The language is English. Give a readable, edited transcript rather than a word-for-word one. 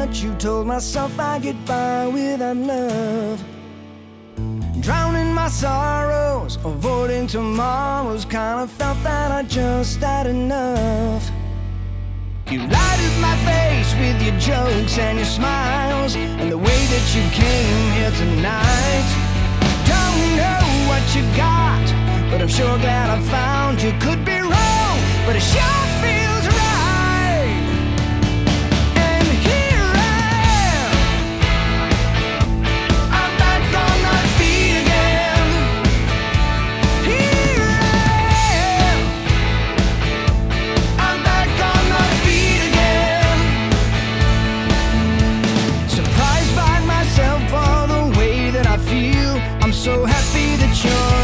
without you. Told myself I'd get by without love. Drowning my sorrows, avoiding tomorrows. Kinda felt that I just had enough. You lighted my face with your jokes and your smiles, and the way that you came here tonight. Don't know what you got, but I'm sure glad I found you. Could be wrong, but it sure feels right. And here I am, I'm back on my feet again. Here I am, I'm back on my feet again. Surprised by myself for the way that I feel. I'm so happy that you're